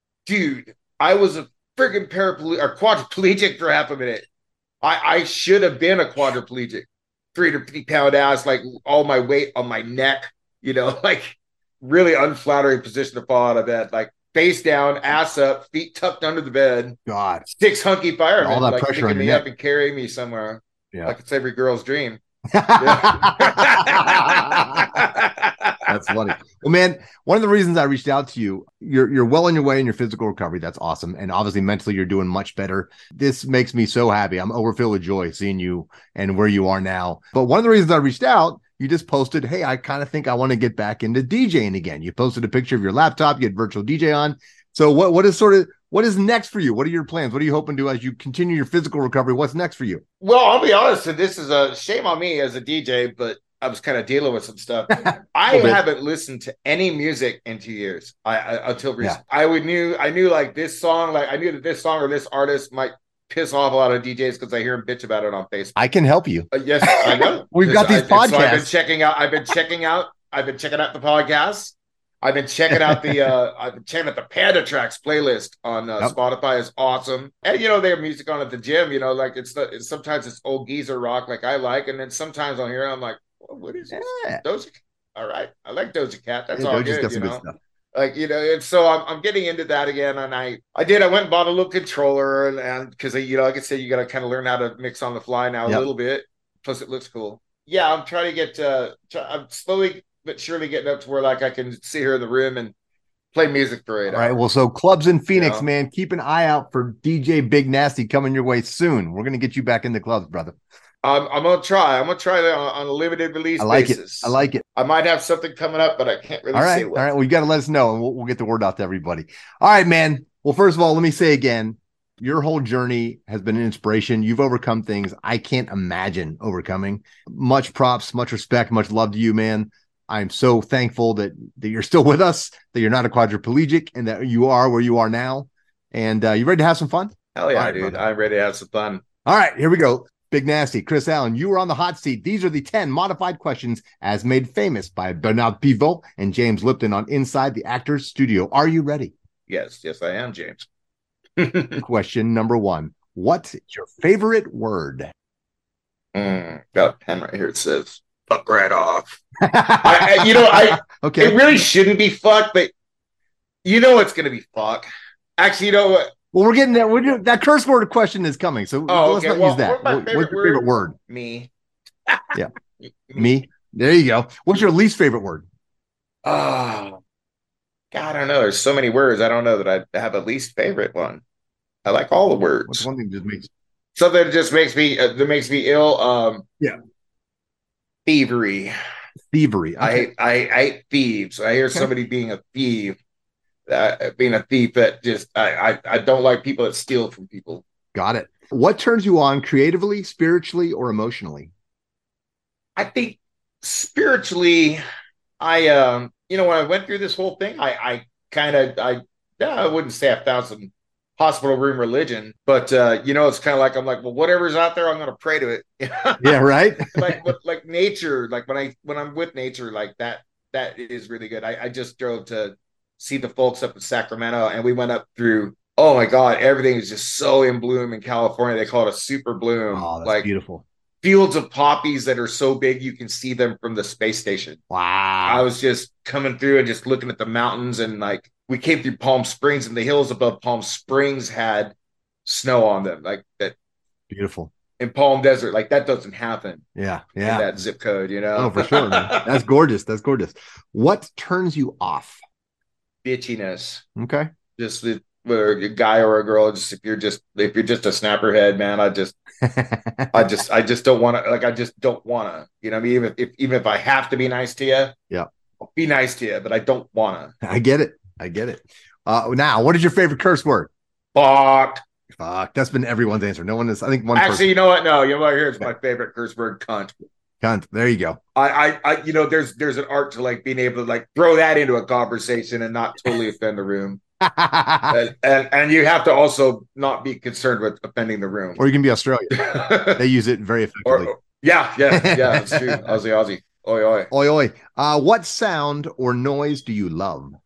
dude, I was a freaking paraplegic or quadriplegic for half a minute. I, I should have been a quadriplegic. three hundred fifty pound ass, like all my weight on my neck, you know, like really unflattering position to fall out of bed, like face down, ass up, feet tucked under the bed. God, six hunky firemen, all that like pressure picking on me your up and carrying me somewhere. Yeah, like it's every girl's dream. That's funny. Well, man, one of the reasons I reached out to you, you're you're well on your way in your physical recovery. That's awesome. And obviously mentally you're doing much better. This makes me so happy. I'm overfilled with joy seeing you and where you are now. But one of the reasons I reached out, you just posted, hey, I kind of think I want to get back into DJing again. You posted a picture of your laptop, you had virtual D J on. So what what is sort of what is next for you? What are your plans? What are you hoping to do as you continue your physical recovery? What's next for you? Well, I'll be honest, and this is a shame on me as a D J, but I was kind of dealing with some stuff. I haven't listened to any music in two years. I, I until recently. Yeah. I would knew I knew like this song, like I knew that this song or this artist might piss off a lot of D Js because I hear them bitch about it on Facebook. I can help you. Uh, yes, I know. We've got these I, podcasts. So I've been checking out. I've been checking out. I've been checking out the podcasts. I've been checking out the. uh I've been checking out the Panda Tracks playlist on uh, yep. Spotify. Is awesome, and you know they have music on at the gym. You know, like it's the it's, sometimes it's old geezer rock like I like, and then sometimes I'll hear it, I'm like, well, what is this? Yeah. Doja? All right, I like Doja Cat. That's yeah, all Doja's good. You know, good like you know, and so I'm I'm getting into that again, and I I did I went and bought a little controller, and and because you know like I said, you got to kind of learn how to mix on the fly now yep. a little bit. Plus, it looks cool. Yeah, I'm trying to get. Uh, try, I'm slowly but surely getting up to where like I can sit here in the room and play music for eight hours. All right. Well, so clubs in Phoenix, you know? Man, keep an eye out for D J Big Nasty coming your way soon. We're gonna get you back in the clubs, brother. I'm, I'm gonna try. I'm gonna try that on, on a limited release I like basis. It. I like it. I might have something coming up, but I can't really all right. say what. All right. Well, you got to let us know, and we'll, we'll get the word out to everybody. All right, man. Well, first of all, let me say again, your whole journey has been an inspiration. You've overcome things I can't imagine overcoming. Much props, much respect, much love to you, man. I'm so thankful that, that you're still with us, that you're not a quadriplegic, and that you are where you are now. And uh, you ready to have some fun? Hell yeah, All right, dude. brother. I'm ready to have some fun. All right, here we go. Big Nasty, Chris Allen, you were on the hot seat. These are the ten modified questions as made famous by Bernard Pivot and James Lipton on Inside the Actors Studio. Are you ready? Yes, yes, I am, James. Question number one. What's your favorite word? Mm, got a pen right here. It says, fuck right off. I, I, you know, I okay. It really shouldn't be fuck, but you know it's going to be fuck. Actually, you know what? Well, we're getting that. We're doing, that curse word question is coming, so oh, let's okay. not well, use that. What What's your favorite word? word? Me. Yeah. Me. There you go. What's your least favorite word? Oh, God, I don't know. There's so many words. I don't know that I have a least favorite one. I like all the words. What's one thing that just makes something that just makes me uh, that makes me ill? Um, yeah, thievery. Thievery. Okay. I hate I, I hate thieves. I hear okay. somebody being a thief. Uh, being a thief that just I, I I don't like people that steal from people. Got it. What turns you on creatively, spiritually, or emotionally? I think spiritually, I um you know when I went through this whole thing, I I kind of I I wouldn't say I found some hospital room religion, but uh, you know it's kind of like I'm like well whatever's out there I'm gonna pray to it. Yeah, right. like like nature, like when I when I'm with nature, like that that is really good. I, I just drove to see the folks up in Sacramento, and we went up through, oh my God, everything is just so in bloom in California. They call it a super bloom. Oh, that's like beautiful. Fields of poppies that are so big you can see them from the space station. Wow. I was just coming through and just looking at the mountains, and like we came through Palm Springs, and the hills above Palm Springs had snow on them. Like that. Beautiful. In Palm Desert, like that doesn't happen. Yeah. Yeah. In that zip code, you know? Oh, for sure, man. That's gorgeous. That's gorgeous. What turns you off? Bitchiness. Okay. Just the, whether a guy or a girl, just if you're just if you're just a snapperhead, man, I just I just I just don't want to like I just don't want to. You know what I mean? Even if even if I have to be nice to you, yeah, I'll be nice to you, but I don't want to. I get it. I get it. Uh, now, what is your favorite curse word? Fuck. Fuck. That's been everyone's answer. No one is. I think one. Actually, person. You know what? No, you know what? Here's my favorite curse word: cunt. Cunt. There you go. I, I, I, you know, there's, there's an art to like being able to like throw that into a conversation and not totally offend the room, and, and and you have to also not be concerned with offending the room. Or you can be Australian. They use it very effectively. Or, yeah, yeah, yeah. That's true. Aussie, Aussie. Oi, oi, oi, oi. Uh, what sound or noise do you love?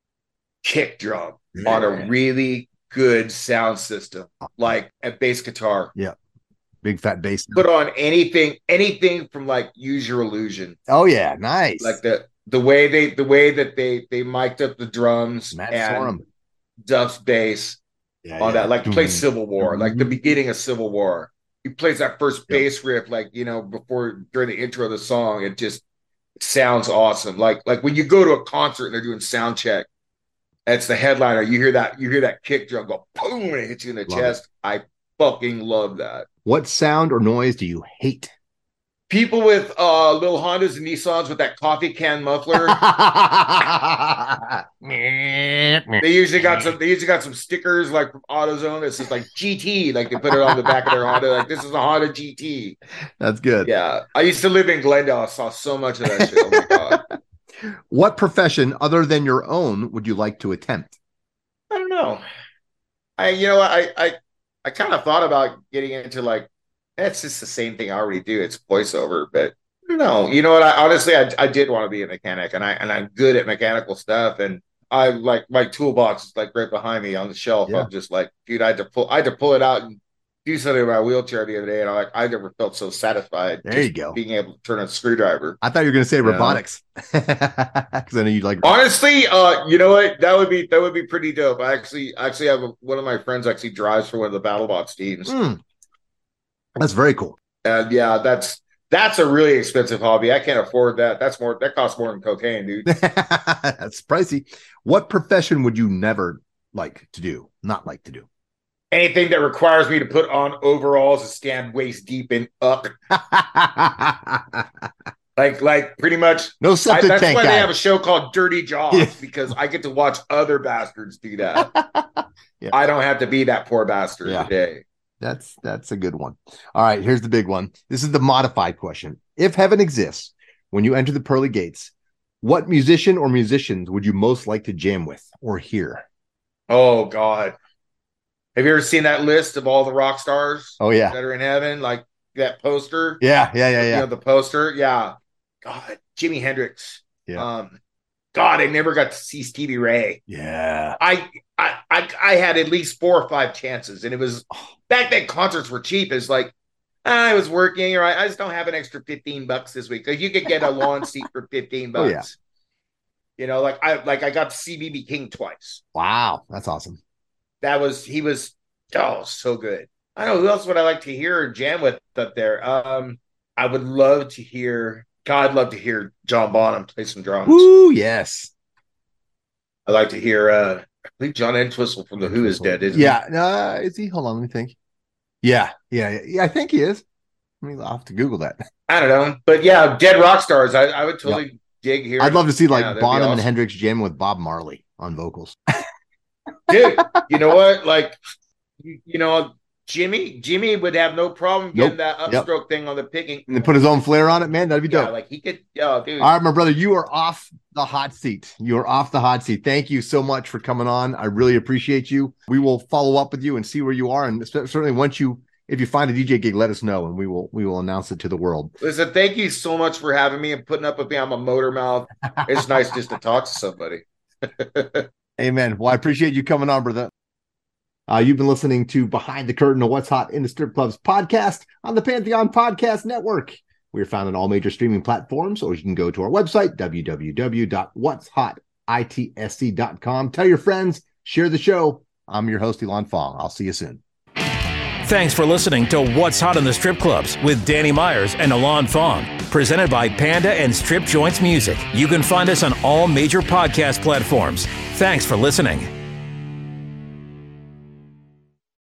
Kick drum yeah. on a really good sound system, like a bass guitar. Yeah. Big fat bass. Put on anything, anything from like Use Your Illusion. Oh yeah, nice. Like the the way they the way that they they mic'd up the drums Matt and Sorum. Duff's bass yeah, on yeah. that. Like he plays Civil War, mm-hmm. like the beginning of Civil War. He plays that first yep. bass riff, like you know, before during the intro of the song. It just it sounds awesome. Like like when you go to a concert and they're doing sound check, that's the headliner. You hear that you hear that kick drum go boom and it hits you in the love chest. It. I fucking love that. What sound or noise do you hate? People with uh, little Hondas and Nissans with that coffee can muffler. they usually got some. They usually got some stickers like from AutoZone. This is like G T. Like they put it on the back of their Honda. Like this is a Honda G T. That's good. Yeah, I used to live in Glendale. I saw so much of that shit. Oh my god. What profession other than your own would you like to attempt? I don't know. I you know I I. I kind of thought about getting into like, it's just the same thing I already do. It's voiceover, but I don't know. You know what? I honestly, I, I did want to be a mechanic, and I and I'm good at mechanical stuff. And I like my toolbox is like right behind me on the shelf. Yeah. I'm just like, dude, I had to pull, I had to pull it out and do something with my wheelchair the other day, and I like, I never felt so satisfied. There you go, being able to turn a screwdriver. I thought you were going to say robotics, because I know you like. Honestly, uh, you know what? That would be that would be pretty dope. I actually actually have a, one of my friends actually drives for one of the BattleBots teams. Mm. That's very cool. And yeah, that's that's a really expensive hobby. I can't afford that. That's more that costs more than cocaine, dude. That's pricey. What profession would you never like to do? Not like to do. Anything that requires me to put on overalls and stand waist deep and up. like, like pretty much. No septic I, that's tank why guy. They have a show called Dirty Jobs, yeah. because I get to watch other bastards do that. yeah. I don't have to be that poor bastard yeah. today. That's that's a good one. All right, here's the big one. This is the modified question. If heaven exists, when you enter the pearly gates, what musician or musicians would you most like to jam with or hear? Oh God. Have you ever seen that list of all the rock stars? Oh, yeah. That are in heaven? Like that poster? Yeah, yeah, yeah, yeah. You know, the poster? Yeah. God, Jimi Hendrix. Yeah. Um, God, I never got to see Stevie Ray. Yeah. I, I, I, I had at least four or five chances, and it was back then. Concerts were cheap. It's like I was working, or I, I just don't have an extra fifteen bucks this week. Like you could get a lawn seat for fifteen bucks. Oh, yeah. You know, like I, like I got to see B B King twice. Wow, that's awesome. That was he was oh so good. I don't know who else would I like to hear or jam with up there. Um, I would love to hear. God, I'd love to hear John Bonham play some drums. Ooh, yes. I like to hear. Uh, I believe John Entwistle from the Who is dead. Isn't yeah, he? Uh, is he? Hold on, let me think. Yeah, yeah, yeah. I think he is. I mean, I'll have to Google that. I don't know, but yeah, dead rock stars. I, I would totally yep. dig here. I'd love to see like yeah, Bonham awesome. and Hendrix jamming with Bob Marley on vocals. Dude, you know what? Like, you, you know. Jimmy, Jimmy would have no problem getting nope. that upstroke yep. thing on the picking. And then put his own flair on it, man. That'd be dope. Yeah, like he could, oh, dude. All right, my brother, you are off the hot seat. You are off the hot seat. Thank you so much for coming on. I really appreciate you. We will follow up with you and see where you are. And certainly once you, if you find a D J gig, let us know and we will, we will announce it to the world. Listen, thank you so much for having me and putting up with me. I'm a motor mouth. It's nice just to talk to somebody. Amen. Well, I appreciate you coming on, brother. Uh, you've been listening to Behind the Curtain, a What's Hot in the Strip Clubs podcast on the Pantheon Podcast Network. We are found on all major streaming platforms, or you can go to our website, w w w dot whats hot i t s c dot com. Tell your friends, share the show. I'm your host, Elon Fong. I'll see you soon. Thanks for listening to What's Hot in the Strip Clubs with Danny Myers and Alon Fong, presented by Panda and Strip Joints Music. You can find us on all major podcast platforms. Thanks for listening.